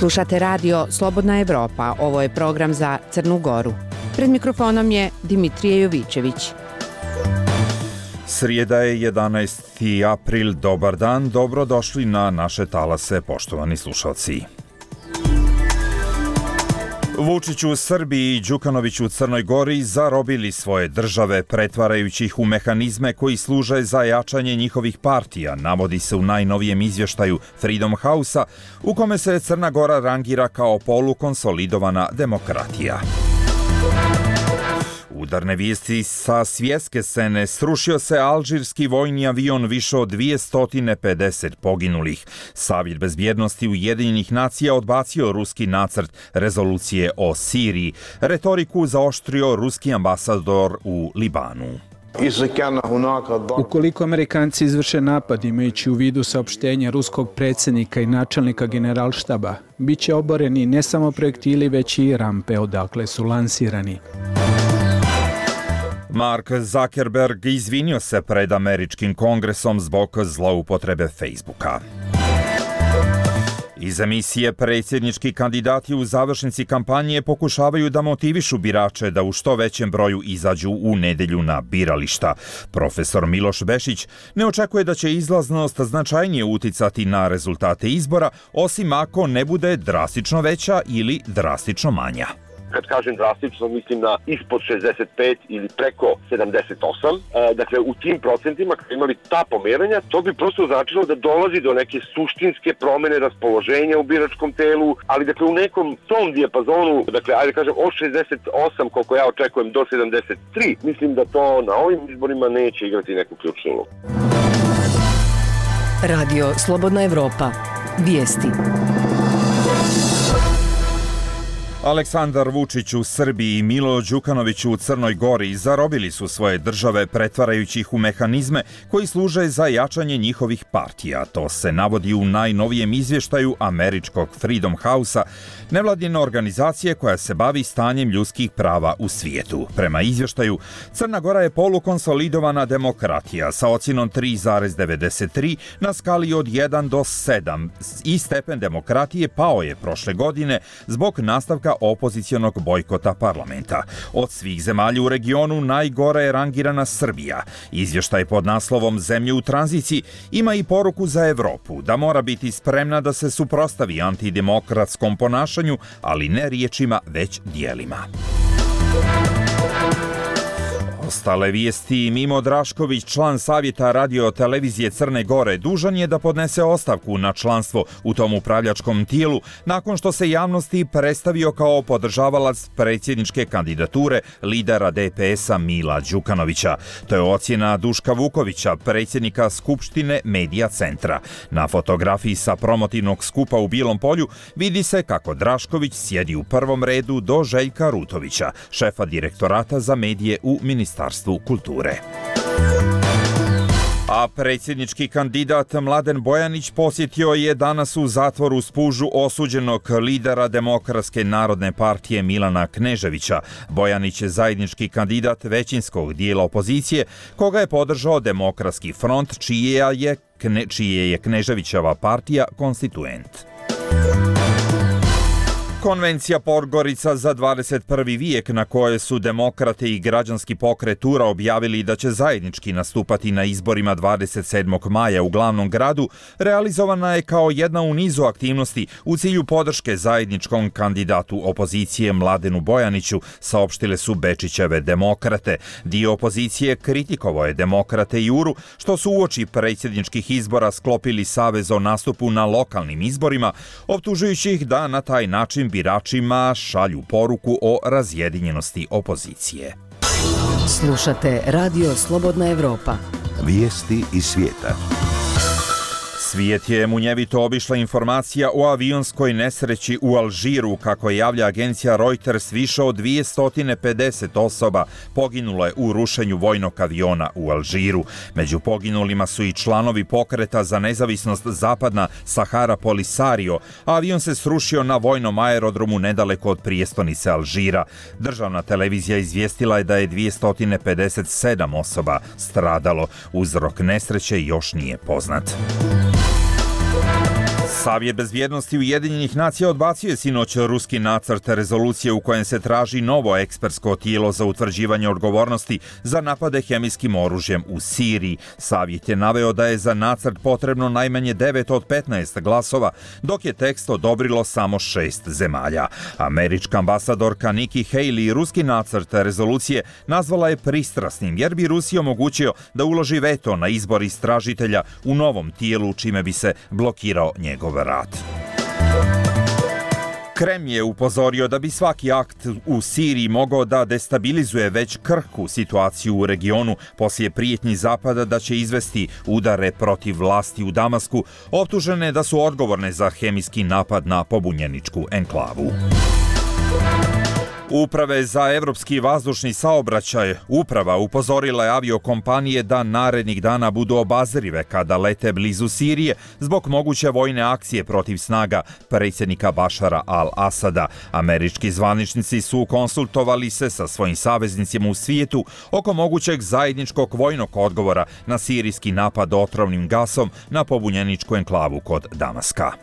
Slušate radio Slobodna Evropa, ovo je program za Crnu Goru. Pred mikrofonom je Dimitrije Jovićević. Srijeda je 11. april, dobar dan, dobrodošli na naše talase, poštovani slušalci. Vučić u Srbiji i Đukanović u Crnoj Gori zarobili svoje države, pretvarajući ih u mehanizme koji služe za jačanje njihovih partija, navodi se u najnovijem izvještaju Freedom House-a, u kome se Crna Gora rangira kao polukonsolidovana demokratija. Udarne vijesti sa svjetske scene: srušio se alžirski vojni avion, više od 250 poginulih. Savjet bezbjednosti Ujedinjenih nacija odbacio ruski nacrt rezolucije o Siriji. Retoriku zaoštrio ruski ambasador u Libanu. Ukoliko Amerikanci izvrše napad imajući u vidu saopštenja ruskog predsjednika i načelnika generalštaba, bit će oboreni ne samo projektili, već i rampe odakle su lansirani. Mark Zuckerberg izvinio se pred američkim kongresom zbog zloupotrebe Facebooka. Iz emisije predsjednički kandidati u završnici kampanje pokušavaju da motivišu birače da u što većem broju izađu u nedjelju na birališta. Profesor Miloš Bešić ne očekuje da će izlaznost značajnije uticati na rezultate izbora, osim ako ne bude drastično veća ili drastično manja. Kad kažem drastično, mislim na ispod 65 ili preko 78. Dakle, u tim procentima, kad imali ta pomeranja, to bi prosto značilo da dolazi do neke suštinske promjene raspoloženja u biračkom telu, ali dakle u nekom tom dijapazonu, dakle, ajde kažem od 68, koliko ja očekujem, do 73, mislim da to na ovim izborima neće igrati neku ključnu ulogu. Radio Slobodna Evropa. Vijesti. Aleksandar Vučić u Srbiji i Milo Đukanović u Crnoj Gori zarobili su svoje države, pretvarajući ih u mehanizme koji služe za jačanje njihovih partija. To se navodi u najnovijem izvještaju američkog Freedom House-a, nevladine organizacije koja se bavi stanjem ljudskih prava u svijetu. Prema izvještaju, Crna Gora je polukonsolidovana demokratija sa ocjenom 3,93 na skali od 1 do 7 i stepen demokratije pao je prošle godine zbog nastavka opozicionog bojkota parlamenta. Od svih zemalja u regionu najgore je rangirana Srbija. Izvještaj pod naslovom Zemlje u tranziciji ima i poruku za Evropu da mora biti spremna da se suprotstavi antidemokratskom ponašanju, ali ne riječima, već djelima. Ostale vijesti: Mimo Drašković, član savjeta radio televizije Crne Gore, dužan je da podnese ostavku na članstvo u tom upravljačkom tijelu nakon što se javnosti predstavio kao podržavalac predsjedničke kandidature lidera DPS-a Mila Đukanovića. To je ocjena Duška Vukovića, predsjednika Skupštine Medija centra. Na fotografiji sa promotivnog skupa u Bilom polju vidi se kako Drašković sjedi u prvom redu do Željka Rutovića, šefa direktorata za medije u Ministarstvu kulture. A predsjednički kandidat Mladen Bojanić posjetio je danas u zatvoru Spužu osuđenog lidera Demokratske narodne partije Milana Kneževića. Bojanić je zajednički kandidat većinskog dijela opozicije, koga je podržao Demokratski front, čije je Kneževićeva partija konstituent. Konvencija Podgorica za 21. vijek, na koje su demokrate i građanski pokret URA objavili da će zajednički nastupati na izborima 27. maja u glavnom gradu, realizovana je kao jedna u nizu aktivnosti u cilju podrške zajedničkom kandidatu opozicije Mladenu Bojaniću, saopštile su Bečićeve demokrate. Dio opozicije kritikovao je demokrate i URU što su uoči predsjedničkih izbora sklopili savez o nastupu na lokalnim izborima, optužujući ih da na taj način biračima šalju poruku o razjedinjenosti opozicije. Slušate Radio Slobodna Evropa. Vijesti iz svijeta. Svijet je munjevito obišla informacija o avionskoj nesreći u Alžiru. Kako javlja agencija Reuters, više od 250 osoba poginulo je u rušenju vojnog aviona u Alžiru. Među poginulima su i članovi pokreta za nezavisnost Zapadna Sahara Polisario. Avion se srušio na vojnom aerodromu nedaleko od prijestolnice Alžira. Državna televizija izvijestila je da je 257 osoba stradalo. Uzrok nesreće još nije poznat. Savjet bezbjednosti Ujedinjenih nacija odbacio je sinoć ruski nacrt rezolucije u kojem se traži novo ekspertsko tijelo za utvrđivanje odgovornosti za napade hemijskim oružjem u Siriji. Savjet je naveo da je za nacrt potrebno najmanje 9 od 15 glasova, dok je tekst odobrilo samo 6 zemalja. Američka ambasadorka Nikki Haley ruski nacrt rezolucije nazvala je pristrasnim, jer bi Rusiji omogućio da uloži veto na izbor istražitelja u novom tijelu, čime bi se blokirao njegov rad. Kreml je upozorio da bi svaki akt u Siriji mogao da destabilizuje već krhku situaciju u regionu poslije prijetnji Zapada da će izvesti udare protiv vlasti u Damasku, optužene da su odgovorne za hemijski napad na pobunjeničku enklavu. Uprave za evropski vazdušni saobraćaj uprava upozorila je aviokompanije da narednih dana budu obazrive kada lete blizu Sirije zbog moguće vojne akcije protiv snaga predsjednika Bašara al-Asada. Američki zvaničnici su konsultovali se sa svojim saveznicima u svijetu oko mogućeg zajedničkog vojnog odgovora na sirijski napad otrovnim gasom na pobunjeničku enklavu kod Damaska.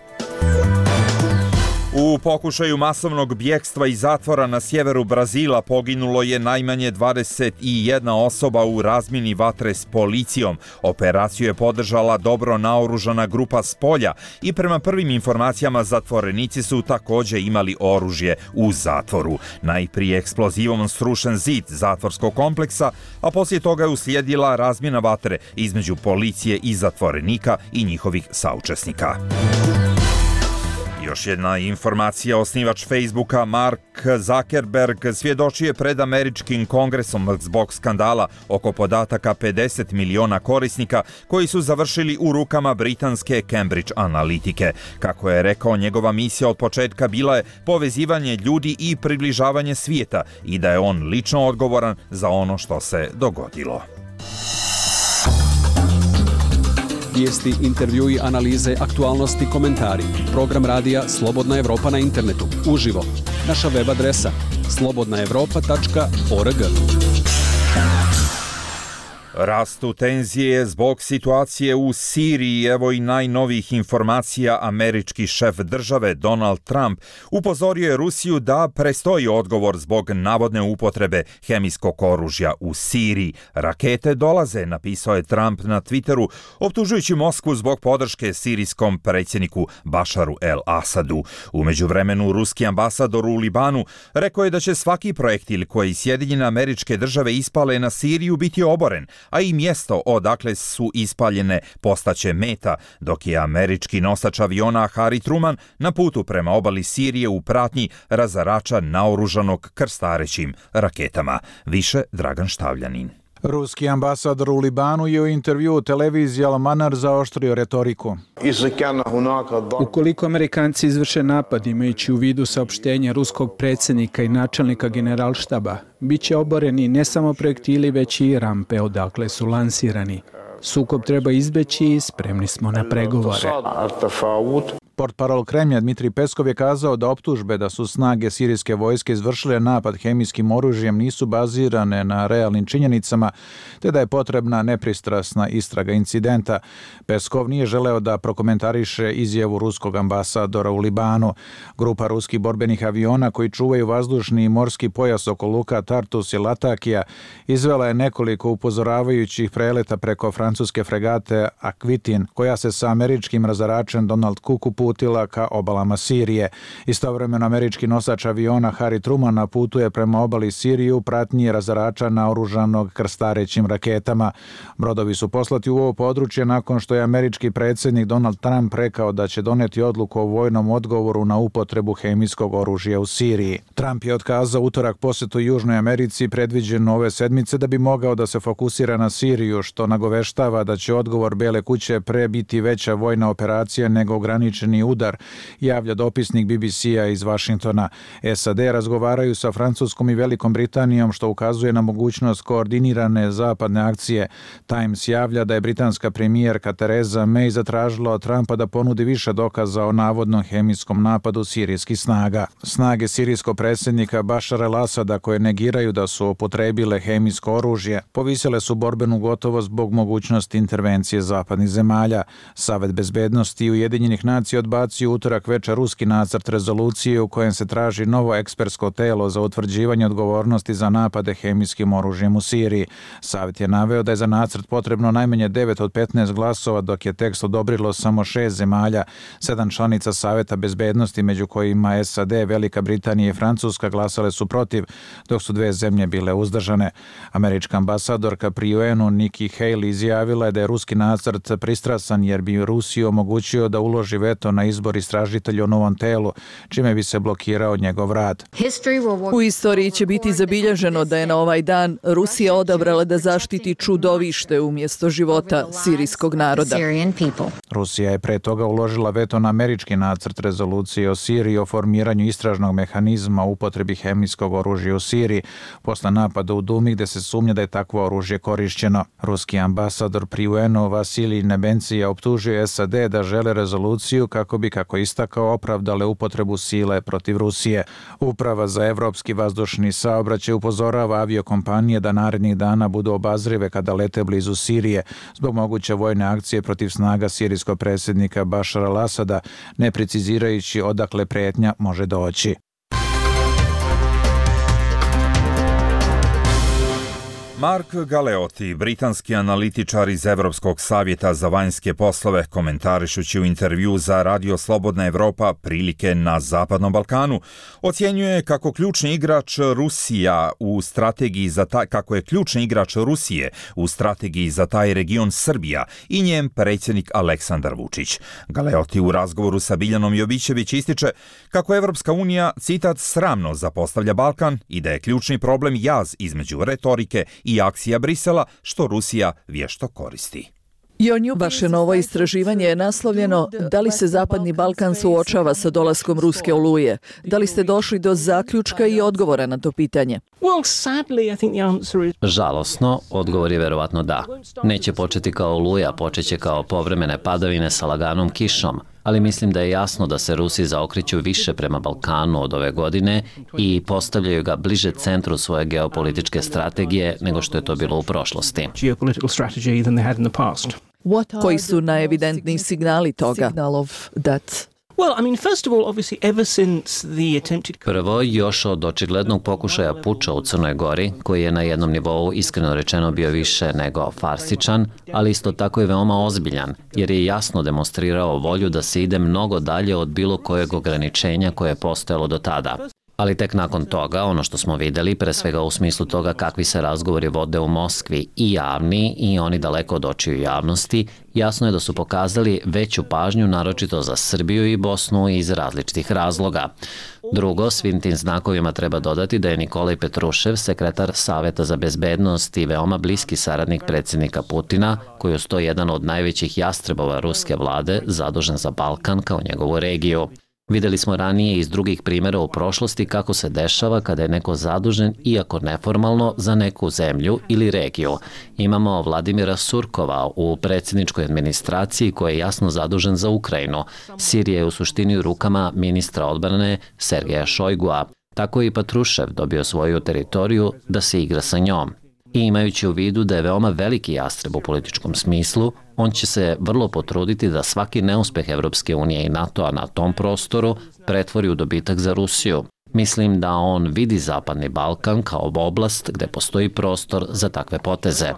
U pokušaju masovnog bjegstva iz zatvora na sjeveru Brazila poginulo je najmanje 21 osoba u razmjeni vatre s policijom. Operaciju je podržala dobro naoružana grupa s polja i prema prvim informacijama zatvorenici su također imali oružje u zatvoru. Najprije eksplozivom srušen zid zatvorskog kompleksa, a poslije toga je uslijedila razmjena vatre između policije i zatvorenika i njihovih saučesnika. Još jedna informacija, osnivač Facebooka Mark Zuckerberg svjedočio je pred američkim kongresom zbog skandala oko podataka 50 miliona korisnika koji su završili u rukama britanske Cambridge Analitike. Kako je rekao, njegova misija od početka bila je povezivanje ljudi i približavanje svijeta i da je on lično odgovoran za ono što se dogodilo. Vijesti, intervjui, analize, aktualnosti, komentari. Program radija Slobodna Evropa na internetu. Uživo. Naša web adresa slobodnaevropa.org. Rastu tenzije zbog situacije u Siriji. Evo i najnovijih informacija. Američki šef države Donald Trump upozorio je Rusiju da prestoji odgovor zbog navodne upotrebe hemijskog oružja u Siriji. Rakete dolaze, napisao je Trump na Twitteru, optužujući Moskvu zbog podrške sirijskom predsjedniku Bašaru el-Asadu. U međuvremenu ruski ambasador u Libanu rekao je da će svaki projektil koji Sjedinjene Američke Države ispale na Siriju biti oboren, a i mjesto odakle su ispaljene postaće meta, dok je američki nosač aviona Harry Truman na putu prema obali Sirije u pratnji razarača naoružanog krstarećim raketama. Više Dragan Štavljanin. Ruski ambasador u Libanu je u intervjuu televiziji Al-Manar zaoštrio retoriku. Ukoliko Amerikanci izvrše napad imajući u vidu saopštenja ruskog predsjednika i načelnika generalštaba, bit će oboreni ne samo projektili, već i rampe odakle su lansirani. Sukob treba izbeći i spremni smo na pregovore. Portparol Kremlja Dmitrij Peskov je kazao da optužbe da su snage sirijske vojske izvršile napad hemijskim oružjem nisu bazirane na realnim činjenicama, te da je potrebna nepristrasna istraga incidenta. Peskov nije želeo da prokomentariše izjavu ruskog ambasadora u Libanu. Grupa ruskih borbenih aviona koji čuvaju vazdušni i morski pojas oko luka Tartus i Latakija izvela je nekoliko upozoravajućih preleta preko francuske fregate Aquitin, koja se sa američkim razaračem Donald Cook uputila ka obalama Sirije. Istovremeno američki nosač aviona Harry Truman putuje prema obali Sirije u pratnji razarača naoružanog krstarećim raketama. Brodovi su poslati u ovo područje nakon što je američki predsjednik Donald Trump rekao da će doneti odluku o vojnom odgovoru na upotrebu hemijskog oružja u Siriji. Trump je otkazao utorak posjetu Južnoj Americi predviđenu ove sedmice da bi mogao da se fokusira na Siriju, što nagoveštava da će odgovor Bele kuće pre biti veća vojna operacija nego ograničeni udar, javlja dopisnik BBC-a iz Vašingtona. SAD razgovaraju sa Francuskom i Velikom Britanijom, što ukazuje na mogućnost koordinirane zapadne akcije. Times javlja da je britanska premijerka Theresa May zatražila od Trumpa da ponudi više dokaza o navodnom hemijskom napadu sirijskih snaga. Snage sirijskog predsjednika Bašara el-Asada, koje negiraju da su upotrebile hemijsko oružje, povisile su borbenu gotovost zbog mogućnosti intervencije zapadnih zemalja. Savet bezbednosti Ujedinjenih nacija odbacio utorak večer ruski nacrt rezolucije u kojem se traži novo ekspertsko telo za utvrđivanje odgovornosti za napade hemijskim oružjem u Siriji. Savjet je naveo da je za nacrt potrebno najmanje 9 od 15 glasova, dok je tekst odobrilo samo 6 zemalja, 7 članica Saveta bezbednosti, među kojima SAD, Velika Britanija i Francuska, glasale su protiv, dok su 2 zemlje bile uzdržane. Američka ambasadorka pri UN-u Nikki Haley izjavila je da je ruski nacrt pristrasan jer bi Rusiji omogućio da uloži veto na izbor istražitelja u novom telu, čime bi se blokirao njegov rad. U istoriji će biti zabilježeno da je na ovaj dan Rusija odabrala da zaštiti čudovište umjesto života sirijskog naroda. Rusija je pre toga uložila veto na američki nacrt rezolucije o Siriji o formiranju istražnog mehanizma u upotrebi hemijskog oružja u Siriji posle napada u Dumi gde se sumnja da je takvo oružje korišćeno. Ruski ambasador pri UN-u Vasilij Nebencija optužio SAD da žele rezoluciju kako bi, kako istakao, opravdale upotrebu sile protiv Rusije. Uprava za evropski vazdušni saobraćaj upozorava aviokompanije da narednih dana budu obazrive kada lete blizu Sirije zbog moguće vojne akcije protiv snaga sirijskog predsjednika Bašara al-Asada, ne precizirajući odakle pretnja može doći. Mark Galeotti, britanski analitičar iz Evropskog savjeta za vanjske poslove, komentarišući u intervju za Radio Slobodna Evropa prilike na Zapadnom Balkanu, ocjenjuje kako ključni igrač Rusija u strategiji kako je ključni igrač Rusije u strategiji za taj region Srbija i njen predsjednik Aleksandar Vučić. Galeotti u razgovoru sa Biljanom Jovićević ističe kako Evropska unija, citat, sramno zapostavlja Balkan i da je ključni problem jaz između retorike i akcija Brisela, što Rusija vješto koristi. Vaše novo istraživanje je naslovljeno Da li se Zapadni Balkan suočava sa dolaskom ruske oluje? Da li ste došli do zaključka i odgovora na to pitanje? Žalosno, odgovor je verovatno da. Neće početi kao oluja, počeće kao povremene padavine sa laganom kišom, ali mislim da je jasno da se Rusi zaokreću više prema Balkanu od ove godine i postavljaju ga bliže centru svoje geopolitičke strategije nego što je to bilo u prošlosti. Koji su najevidentniji signali toga? Prvo, još od očiglednog pokušaja puča u Crnoj Gori, koji je na jednom nivou iskreno rečeno bio više nego farsičan, ali isto tako i veoma ozbiljan, jer je jasno demonstrirao volju da se ide mnogo dalje od bilo kojeg ograničenja koje je postojalo do tada. Ali tek nakon toga, ono što smo videli, pre svega u smislu toga kakvi se razgovori vode u Moskvi i javni i oni daleko od očiju javnosti, jasno je da su pokazali veću pažnju naročito za Srbiju i Bosnu iz različitih razloga. Drugo, svim tim znakovima treba dodati da je Nikolaj Petrušev, sekretar Saveta za bezbednost i veoma bliski saradnik predsjednika Putina, koji je sto jedan od najvećih jastrebova ruske vlade, zadužen za Balkan kao njegovu regiju. Videli smo ranije iz drugih primjera u prošlosti kako se dešava kada je neko zadužen, iako neformalno, za neku zemlju ili regiju. Imamo Vladimira Surkova u predsjedničkoj administraciji koji je jasno zadužen za Ukrajinu. Sirija je u suštini u rukama ministra odbrane Sergeja Šojgua. Tako i Patrušev dobio svoju teritoriju da se igra sa njom. I imajući u vidu da je veoma veliki jastreb u političkom smislu, on će se vrlo potruditi da svaki neuspeh Evropske unije i NATO-a na tom prostoru pretvori u dobitak za Rusiju. Mislim da on vidi Zapadni Balkan kao oblast gde postoji prostor za takve poteze.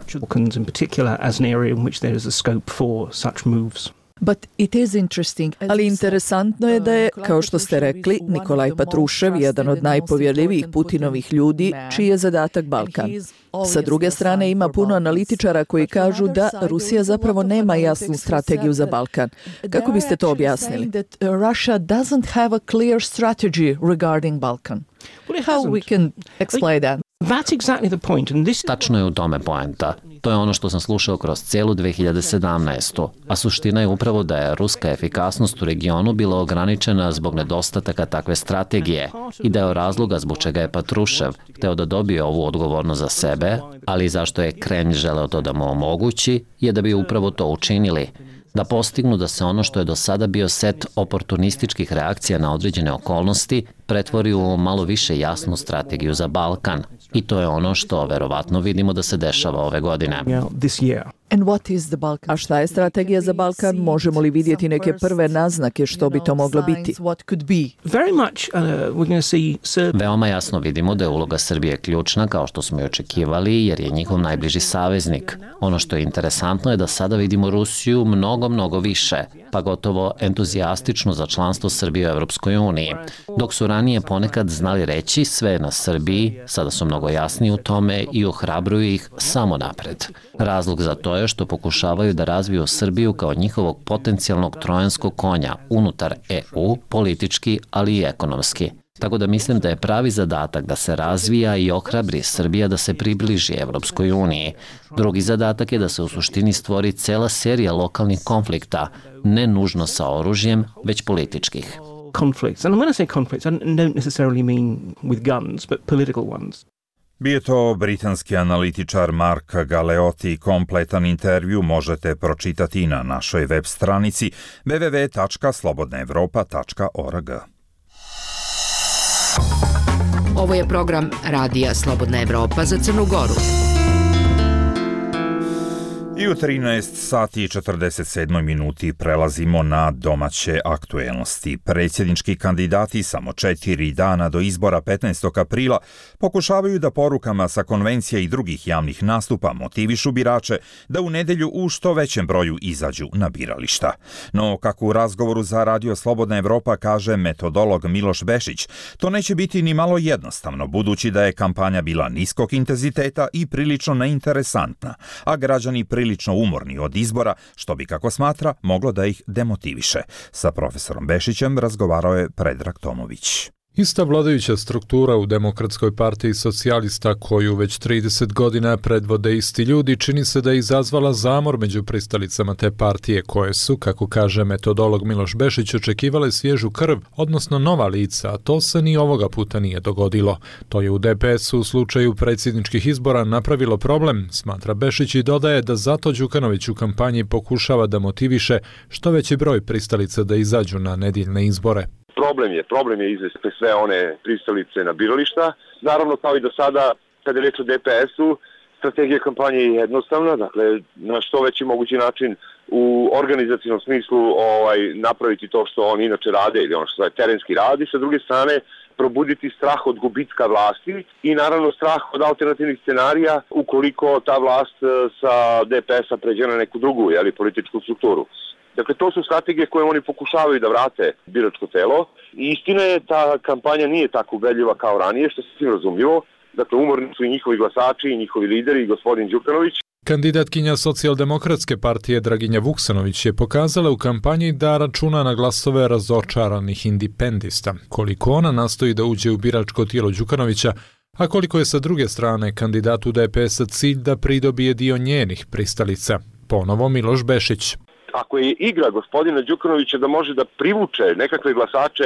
Ali interesantno je da je, kao što ste rekli, Nikolaj Patrušev jedan od najpovjerljivijih Putinovih ljudi, čiji je zadatak Balkan. Sa druge strane, ima puno analitičara koji kažu da Rusija zapravo nema jasnu strategiju za Balkan. Kako biste to objasnili? Russia doesn't have a clear strategy regarding Balkan. How we can explain that? Tačno je u tome poenta. To je ono što sam slušao kroz cijelu 2017. A suština je upravo da je ruska efikasnost u regionu bila ograničena zbog nedostataka takve strategije i da je razloga zbog čega je Patrušev hteo da dobije ovu odgovornost za sebe, ali zašto je Kremlj želeo to da mu omogući, je da bi upravo to učinili. Da postignu da se ono što je do sada bio set oportunističkih reakcija na određene okolnosti pretvori u malo više jasnu strategiju za Balkan. I to je ono što verovatno vidimo da se dešava ove godine. A šta je strategija za Balkan? Možemo li vidjeti neke prve naznake što bi to moglo biti? Veoma jasno vidimo da je uloga Srbije ključna, kao što smo i očekivali, jer je njihov najbliži saveznik. Ono što je interesantno je da sada vidimo Rusiju mnogo više, pa gotovo entuzijastično za članstvo Srbije u Evropskoj uniji. Dok su ranije ponekad znali reći sve je na Srbiji, sada su mnogo jasniji u tome i ohrabruju ih samo napred. Razlog za to je što pokušavaju da razviju Srbiju kao njihovog potencijalnog trojanskog konja unutar EU, politički, ali i ekonomski. Tako da mislim da je pravi zadatak da se razvija i ohrabri Srbija da se približi Evropskoj uniji. Drugi zadatak je da se u suštini stvori cela serija lokalnih konflikta, ne nužno sa oružjem, već političkih. Conflicts. And when I say conflicts, I don't necessarily mean with guns, but political ones. Bio je to britanski analitičar Mark Galeotti. Kompletan intervju možete pročitati na našoj web stranici www.slobodnaevropa.org. Ovo je program Radija Slobodna Evropa za Crnu Goru. I u 13 sati i 47 minuti prelazimo na domaće aktuelnosti. Predsjednički kandidati samo 4 dana do izbora 15. aprila pokušavaju da porukama sa konvencija i drugih javnih nastupa motivišu birače da u nedelju u što većem broju izađu na birališta. No, kako u razgovoru za Radio Slobodna Evropa kaže metodolog Miloš Bešić, to neće biti ni malo jednostavno, budući da je kampanja bila niskog intenziteta i prilično neinteresantna, a građani prilično umorni od izbora, što bi, kako smatra, moglo da ih demotiviše. Sa profesorom Bešićem razgovarao je Predrag Tomović. Ista vladajuća struktura u Demokratskoj partiji socijalista, koju već 30 godina predvode isti ljudi, čini se da je izazvala zamor među pristalicama te partije, koje su, kako kaže metodolog Miloš Bešić, očekivale svježu krv, odnosno nova lica, a to se ni ovoga puta nije dogodilo. To je u DPS-u u slučaju predsjedničkih izbora napravilo problem, smatra Bešić, i dodaje da zato Đukanović u kampanji pokušava da motiviše što veći broj pristalica da izađu na nedjeljne izbore. Problem je izvesti sve one pristalice na birališta. Naravno, kao i do sada, kada je reč o DPS-u, strategija kampanje je jednostavna, dakle, na što veći mogući način u organizacijnom smislu napraviti to što oni inače rade ili ono što je terenski radi, sa druge strane probuditi strah od gubitka vlasti i naravno strah od alternativnih scenarija ukoliko ta vlast sa DPS-a pređe na neku drugu političku strukturu. Dakle, to su strategije koje oni pokušavaju da vrate biračko telo i istina je, ta kampanja nije tako ubedljiva kao ranije, što se svim razumljivo. Dakle, umorni su i njihovi glasači i njihovi lideri i gospodin Đukanović. Kandidatkinja Socijaldemokratske partije Draginja Vuksanović je pokazala u kampanji da računa na glasove razočaranih indipendista. Koliko ona nastoji da uđe u biračko tijelo Đukanovića, a koliko je sa druge strane kandidatu DPS-a cilj da pridobije dio njenih pristalica. Ponovo Miloš Bešić. Ako je igra gospodina Đukanovića da može da privuče nekakve glasače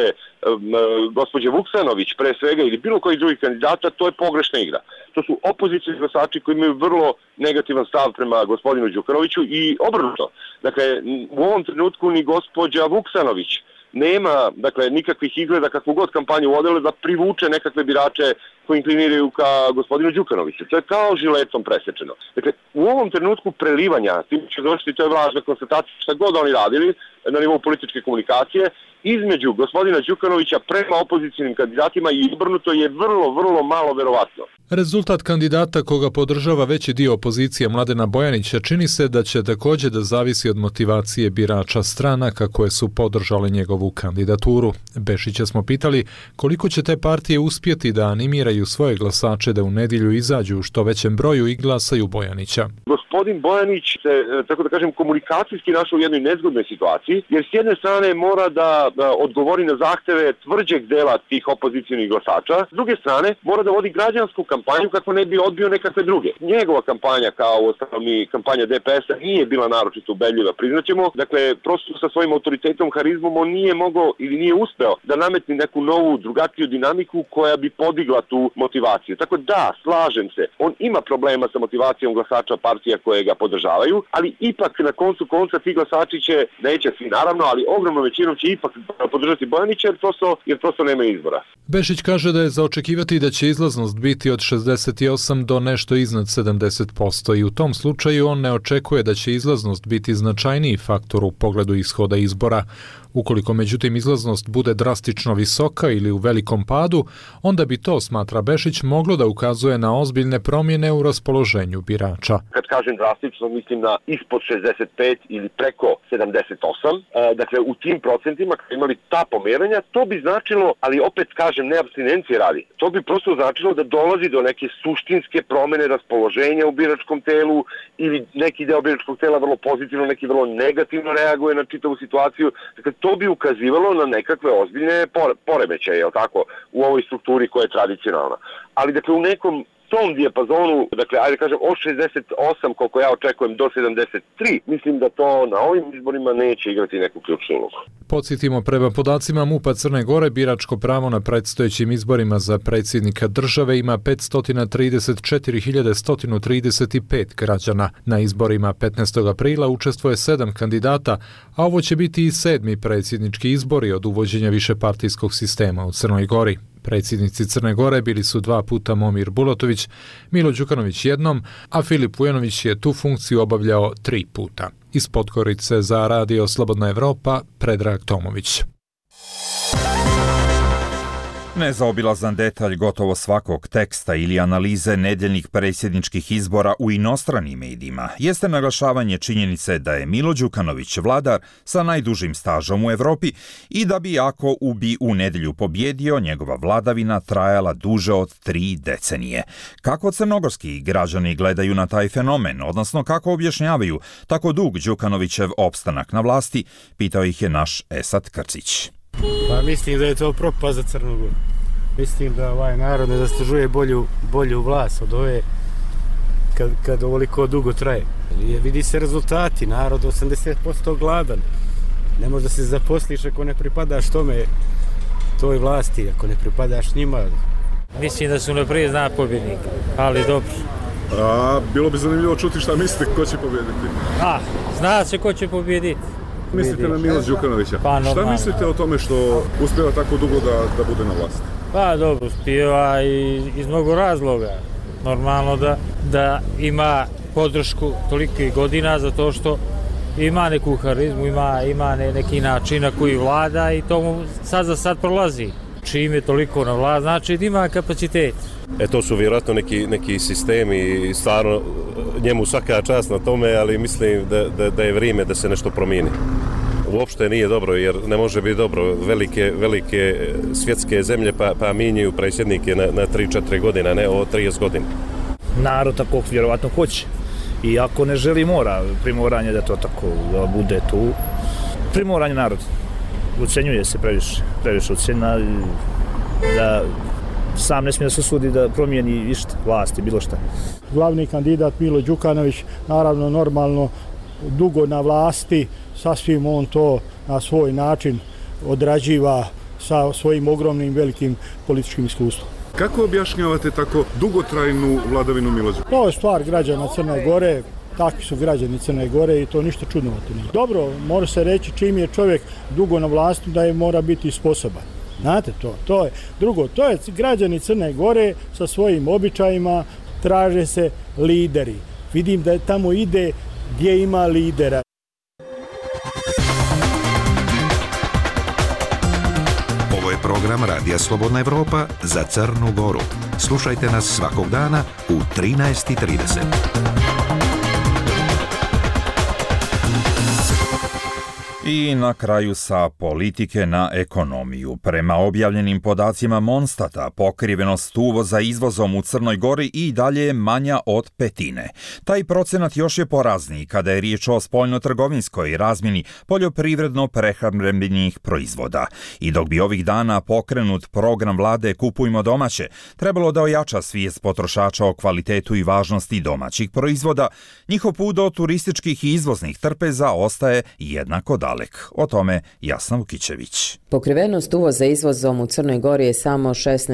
gospođe Vuksanović pre svega ili bilo koji drugih kandidata, to je pogrešna igra. To su opozicijski glasači koji imaju vrlo negativan stav prema gospodinu Đukanoviću i obrnuto. Dakle, u ovom trenutku ni gospođa Vuksanović nema, dakle, nikakvih izgleda kakvu god kampanju vodile da privuče nekakve birače koji inkliniraju ka gospodinu Đukanoviću. To je kao žiletom presečeno. Dakle, u ovom trenutku prelivanja, tim će doći, to je važna konstatacija, šta god oni radili na nivou političke komunikacije, između gospodina Đukanovića prema opozicijnim kandidatima i obrnuto je vrlo malo verovatno. Rezultat kandidata koga podržava veći dio opozicije Mladena Bojanića čini se da će također da zavisi od motivacije birača stranaka koje su podržale njegovu kandidaturu. Bešića smo pitali koliko će te partije uspjeti da animiraju svoje glasače da u nedjelju izađu u što većem broju i glasaju Bojanića. Gospodin Bojanić se, tako da kažem, komunikacijski našao u jednoj nezgodnoj situaciji, jer s jedne strane mora da odgovori na zahteve tvrđeg dela tih opozicijnih glasača, s druge strane mora da vodi građansku kampanju kako ne bi odbio nekakve druge. Njegova kampanja, kao ostalni kampanja DPS-a, nije bila naročito ubedljiva, priznaćemo. Dakle, prosto sa svojim autoritetom, harizmom, on nije mogao ili nije uspeo da nametni neku novu, drugačiju dinamiku koja bi podigla tu motivaciju. Tako da, slažem se, on ima problema sa motivacijom glasača partija koje ga podržavaju, ali ipak na koncu konca ti glasači će, neće svi naravno, ali ogromnom većinom će ipak podržati Bojanića jer prosto nema izbora. Bešić kaže da je za očekivati da će izlaznost biti od 68 do nešto iznad 70% i u tom slučaju on ne očekuje da će izlaznost biti značajniji faktor u pogledu ishoda izbora. Ukoliko međutim izlaznost bude drastično visoka ili u velikom padu, onda bi to, smatra Bešić, moglo da ukazuje na ozbiljne promjene u raspoloženju birača. Kad kažem drastično, mislim na ispod 65 ili preko 78. Dakle, u tim procentima, kad imali ta pomeranja, to bi značilo, ali opet kažem, ne apstinencije radi, to bi prosto značilo da dolazi do neke suštinske promjene raspoloženja u biračkom telu ili neki deo biračkog tela vrlo pozitivno, neki vrlo negativno reaguje na čitavu situaciju. Dakle, to bi ukazivalo na nekakve ozbiljne poremećaje, jel tako, u ovoj strukturi koja je tradicionalna. Ali dakle u nekom tom dijapazonu, dakle ajde kažem od 68 koliko ja očekujem do 73, mislim da to na ovim izborima neće igrati neku ključnu ulogu. Podsjetimo, prema podacima MUP-a Crne Gore, biračko pravo na predstojećim izborima za predsjednika države ima 534.135 građana. Na izborima 15. aprila učestvuje 7 kandidata, a ovo će biti i 7. predsjednički izbori od uvođenja višepartijskog sistema u Crnoj Gori. Predsjednici Crne Gore bili su 2 puta Momir Bulatović, Milo Đukanović jednom, a Filip Vujanović je tu funkciju obavljao 3 puta. Iz Podgorice za Radio Slobodna Evropa, Predrag Tomović. Nezaobilazan detalj gotovo svakog teksta ili analize nedeljnih predsjedničkih izbora u inostranim medijima jeste naglašavanje činjenice da je Milo Đukanović vladar sa najdužim stažom u Evropi i da bi ako bi u nedelju pobjedio, njegova vladavina trajala duže od 3 decenije. Kako crnogorski građani gledaju na taj fenomen, odnosno kako objašnjavaju tako dug Đukanovićev opstanak na vlasti, pitao ih je naš Esad Krcić. Pa mislim da je to propast za Crnu Goru. Mislim da ovaj narod ne zaslužuje bolju vlast od ove kad ovoliko dugo traje. Vidi se rezultati, narod 80% gladan. Ne možeš da se zaposliš ako ne pripadaš toj vlasti, ako ne pripadaš njima. Mislim da su naprijed zna pobjednik, ali dobro. Bilo bi zanimljivo čuti šta mislite ko će pobjediti. Zna se ko će pobjediti. Mislite na Mila Đukanovića? Šta mislite o tome što uspjeva tako dugo da bude na vlasti? Pa dobro, uspjeva i iz mnogo razloga. Normalno da ima podršku tolikih godina zato što ima neku harizmu, ima neki način na koji vlada i to mu sad za sad prolazi. Čim je toliko na vlast, znači da ima kapacitet. To su vjerojatno neki sistemi i stvarno njemu svaka čast na tome, ali mislim da je vrijeme da se nešto promijeni. Uopšte nije dobro jer ne može biti dobro. Velike svjetske zemlje pa mijenjaju predsjednike na 3-4 godina, ne o 30 godina. Narod tako vjerovatno hoće. I ako ne želi mora primoranje da to tako da bude tu. Primoranje narod. Ucenjuje se previše ucena da sam ne smije da se usudi da promijeni išta, vlasti, bilo šta. Glavni kandidat Milo Đukanović, naravno normalno dugo na vlasti, sasvim on to na svoj način odrađiva sa svojim ogromnim velikim političkim iskustvom. Kako objašnjavate tako dugotrajnu vladavinu Mila Đukanovića? To je stvar građana Crne Gore, takvi su građani Crne Gore i to ništa čudnovato nije. Dobro, mora se reći čim je čovjek dugo na vlasti da je mora biti sposoban. Znate to je drugo, to je građani Crne Gore sa svojim običajima, traže se lideri. Vidim da tamo ide gdje ima lidera. Ovo je program Radija Slobodna Evropa za Crnu Goru. Slušajte nas svakog dana u 13:30. I na kraju sa politike na ekonomiju. Prema objavljenim podacima Monstata, pokrivenost uvoza izvozom u Crnoj Gori i dalje je manja od 1/5. Taj procenat još je porazniji kada je riječ o spoljnotrgovinskoj razmjeni poljoprivredno-prehrambenih proizvoda. I dok bi ovih dana pokrenut program vlade Kupujmo domaće, trebalo da ojača svijest potrošača o kvalitetu i važnosti domaćih proizvoda, njihov put do turističkih i izvoznih trpeza ostaje jednako dalek. Dalek. O tome Jasna Vukićević. Pokrivenost uvoza izvozom u Crnoj Gori je samo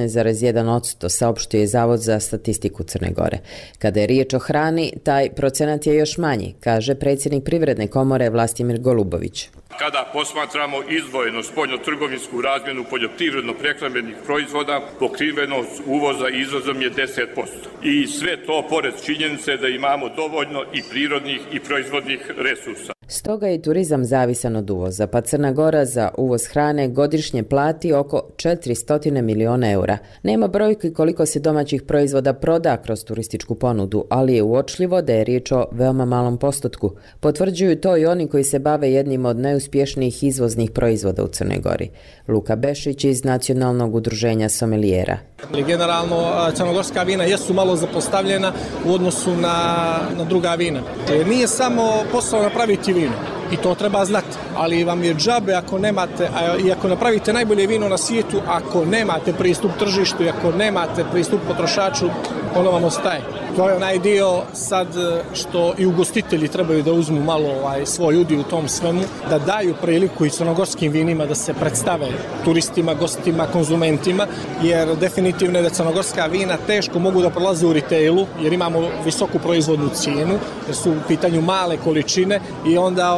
16,1%, saopštio je Zavod za statistiku Crne Gore. Kada je riječ o hrani, taj procenat je još manji, kaže predsjednik Privredne komore Vlastimir Golubović. Kada posmatramo izdvojeno spoljnotrgovinsku razmjenu poljoprivredno-prehrambenih proizvoda, pokrivenost uvoza i izvozom je 10%. I sve to pored činjenice da imamo dovoljno i prirodnih i proizvodnih resursa. Stoga je turizam zavisan od uvoza, pa Crna Gora za uvoz hrane godišnje plati oko 400 miliona eura. Nema brojki koliko se domaćih proizvoda proda kroz turističku ponudu, ali je uočljivo da je riječ o veoma malom postotku. Potvrđuju to i oni koji se bave jednim od najuspješnijih izvoznih proizvoda u Crnoj Gori. Luka Bešić iz Nacionalnog udruženja somelijera. Generalno, crnogorska vina jesu malo zapostavljena u odnosu na druga vina. Nije samo posao napraviti vino, i to treba znati, ali vam je džabe ako nemate, i ako napravite najbolje vino na svijetu, ako nemate pristup tržištu i ako nemate pristup potrošaču, ono vam ostaje. To je onaj dio sad što i ugostitelji trebaju da uzmu malo svoj udio u tom svemu, da daju priliku i crnogorskim vinima da se predstave turistima, gostima, konzumentima, jer definitivno je da crnogorska vina teško mogu da prolaze u retailu, jer imamo visoku proizvodnu cijenu, jer su u pitanju male količine i onda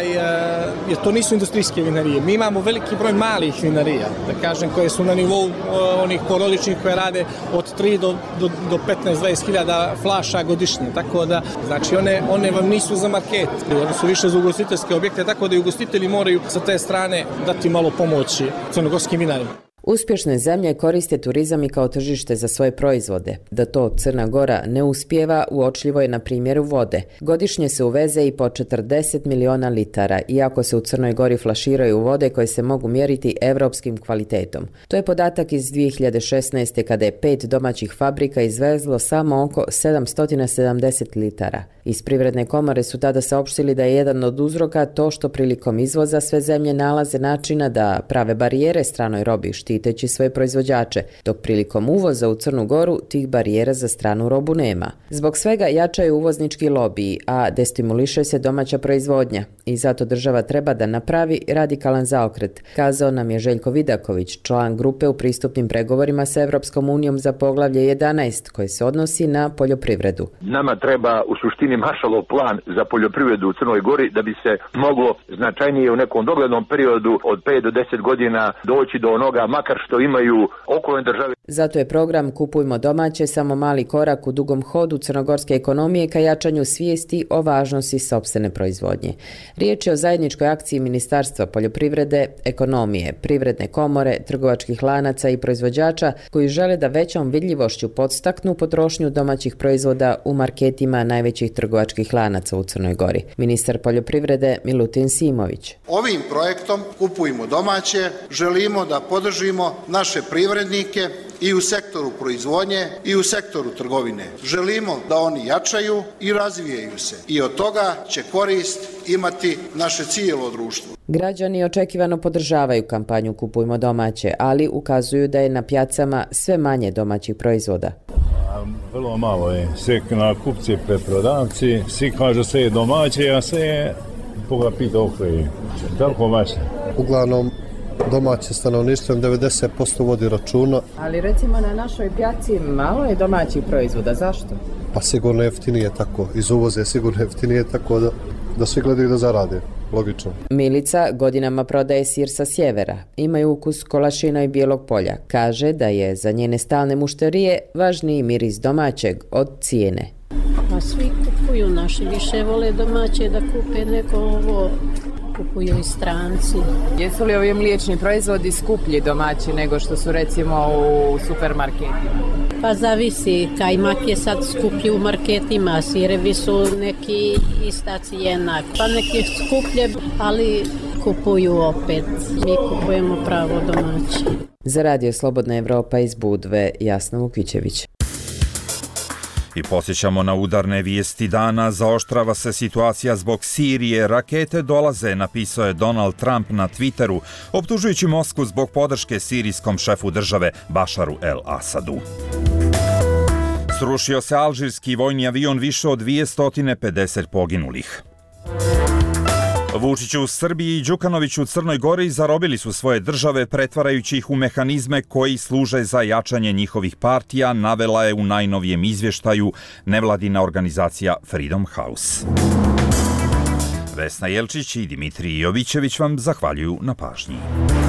jer to nisu industrijske vinarije. Mi imamo veliki broj malih vinarija, da kažem, koje su na nivou onih porodičnih koje rade od 3 do 15-20 hiljada flaša godišnje, tako da znači one vam nisu za market, one su više za ugostiteljske objekte, tako da i ugostitelji moraju sa te strane dati malo pomoći crnogorskim vinarima. Uspješne zemlje koriste turizam i kao tržište za svoje proizvode. Da to Crna Gora ne uspijeva, uočljivo je na primjeru vode. Godišnje se uveze i po 40 miliona litara, iako se u Crnoj Gori flaširaju vode koje se mogu mjeriti evropskim kvalitetom. To je podatak iz 2016. kada je 5 domaćih fabrika izvezlo samo oko 770 litara. Iz Privredne komore su tada saopštili da je jedan od uzroka to što prilikom izvoza sve zemlje nalaze načina da prave barijere stranoj robi, štiteći svoje proizvođače, dok prilikom uvoza u Crnu Goru tih barijera za stranu robu nema. Zbog svega jačaju uvoznički lobiji, a destimuliše se domaća proizvodnja i zato država treba da napravi radikalan zaokret, kazao nam je Željko Vidaković, član grupe u pristupnim pregovorima sa Evropskom unijom za poglavlje 11, koje se odnosi na poljoprivredu. Nama treba u suštini Maršalov plan za poljoprivredu u Crnoj Gori da bi se moglo značajnije u nekom doglednom periodu od 5 do 10 godina doći do onoga makar što imaju okolne države. Zato je program Kupujmo domaće samo mali korak u dugom hodu crnogorske ekonomije ka jačanju svijesti o važnosti sopstvene proizvodnje. Riječ je o zajedničkoj akciji Ministarstva poljoprivrede, ekonomije, Privredne komore, trgovačkih lanaca i proizvođača koji žele da većom vidljivošću podstaknu potrošnju domaćih proizvoda u marketima najvećih trgovačkih lanaca u Crnoj Gori. Ministar poljoprivrede Milutin Simović. Ovim projektom Kupujmo domaće želimo da podržimo naše privrednike i u sektoru proizvodnje i u sektoru trgovine. Želimo da oni jačaju i razvijaju se i od toga će korist imati naše cijelo društvo. Građani očekivano podržavaju kampanju Kupujmo domaće, ali ukazuju da je na pjacama sve manje domaćih proizvoda. Vrlo malo je. Sve na kupci, preprodavci, svi kažu sve je domaće, a sve je koga pita okreje. Tako mače. Uglavnom domaće stanovništvo 90% vodi računa. Ali recimo na našoj pjaci malo je domaćih proizvoda. Zašto? Pa sigurno jeftinije tako. Iz uvoza je sigurno jeftinije tako da svi gledaju da zarade. Logično. Milica godinama prodaje sir sa sjevera. Imaju ukus kolašina i bijelog polja. Kaže da je za njene stalne mušterije važniji miris domaćeg od cijene. Pa svi kupuju, naši više vole domaće da kupe nego ovo. Kupuju i stranci. Jesu li ovi mliječni proizvodi skuplji domaći nego što su recimo u supermarketima? Pa zavisi, kajmak je sad skuplji u marketima, sirevi su neki ista cijena, pa neki skuplje, ali kupuju opet. Mi kupujemo pravo domaće. Za Radio Slobodna Evropa iz Budve, Jasna Vukićević. I podsjećamo na udarne vijesti dana, zaoštrava se situacija zbog Sirije, rakete dolaze, napisao je Donald Trump na Twitteru, optužujući Moskvu zbog podrške sirijskom šefu države Bašaru el-Asadu. Srušio se alžirski vojni avion, više od 250 poginulih. Vučić u Srbiji i Đukanović u Crnoj Gori zarobili su svoje države pretvarajući ih u mehanizme koji služe za jačanje njihovih partija, navela je u najnovijem izvještaju nevladina organizacija Freedom House. Vesna Jelčić i Dimitrij Jovićević vam zahvaljuju na pažnji.